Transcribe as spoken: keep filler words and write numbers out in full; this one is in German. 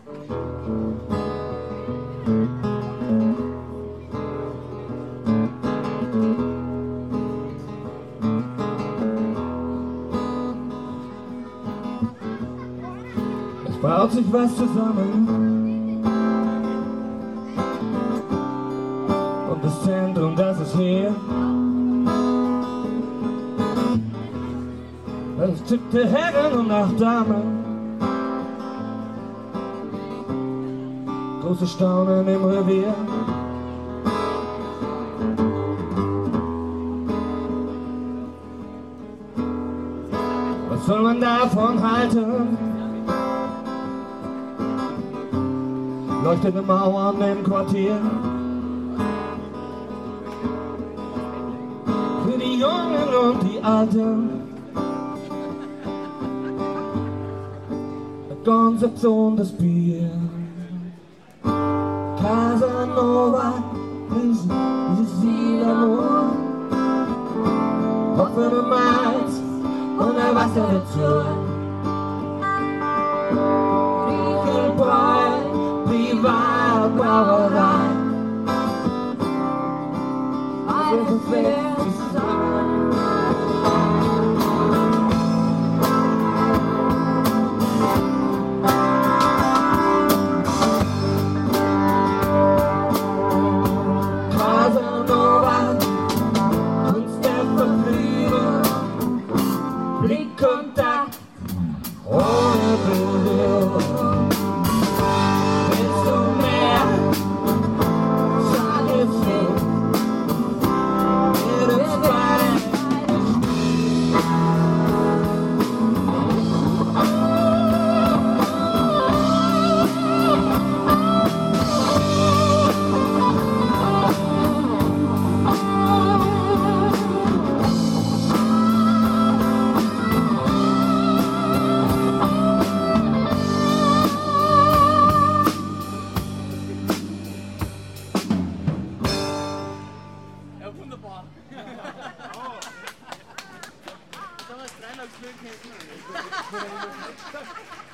Es baut sich was zusammen und das Zentrum, das ist hier. Es tippte Herren und Nachtdamen, große Staunen im Revier. Was soll man davon halten? Leuchtende Mauern im Quartier. Für die Jungen und die Alten. Konzeption des Bier. Casanova ist sie l'amor. Offene Malz und ein Wasser dazu. Riechelbräu, Privatbrauerei. Alles fährt zusammen. Blickkontakt ohne Berührung. Willst du mehr? Sag es mir. Jedes Bein. Wunderbar. Da war es drei noch Glück hätten.